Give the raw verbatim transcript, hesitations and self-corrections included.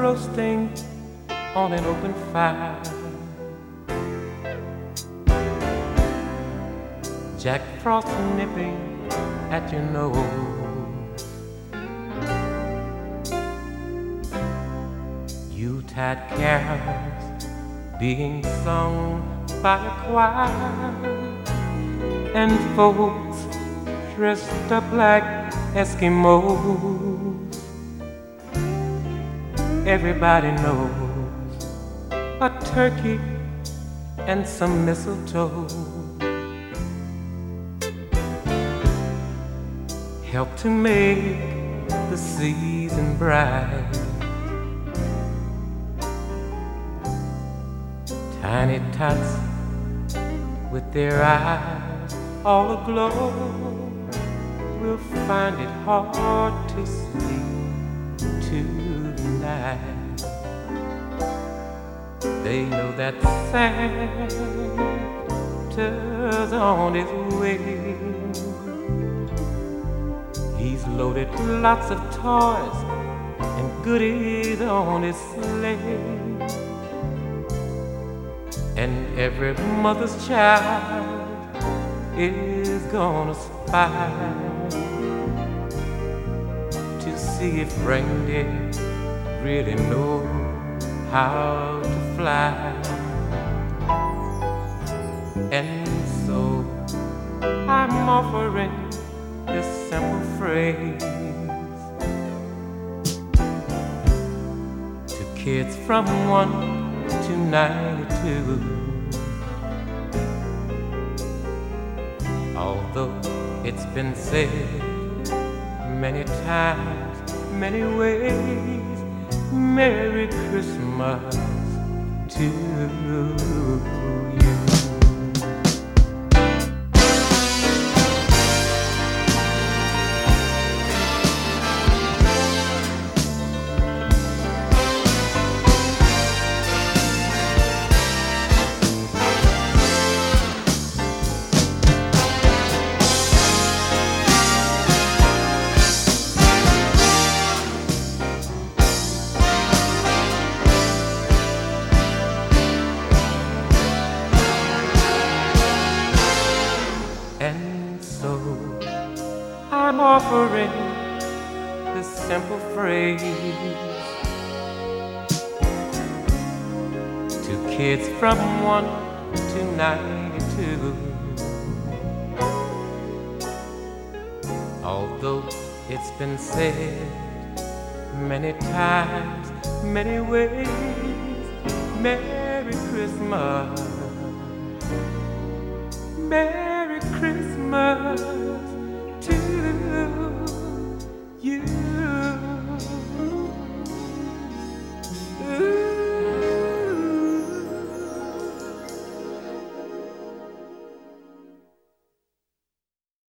roasting on an open fire. Jack Frost nipping at your nose. Yuletide carols being sung by a choir, and folks dressed up like Eskimos. Everybody knows a turkey and some mistletoe help to make the season bright. Tiny tots with their eyes all aglow will find it hard to sleep tonight. They know that Santa's on his way. He's loaded lots of toys and goodies on his sleigh, and every mother's child is gonna spy to see if reindeer really know how to fly. And so I'm offering this simple phrase to kids from one to ninety-two. Although it's been said many times, many ways, Merry Christmas to you. And so I'm offering this simple phrase to kids from one to ninety-two. Although it's been said many times, many ways, Merry Christmas, Merry Christmas.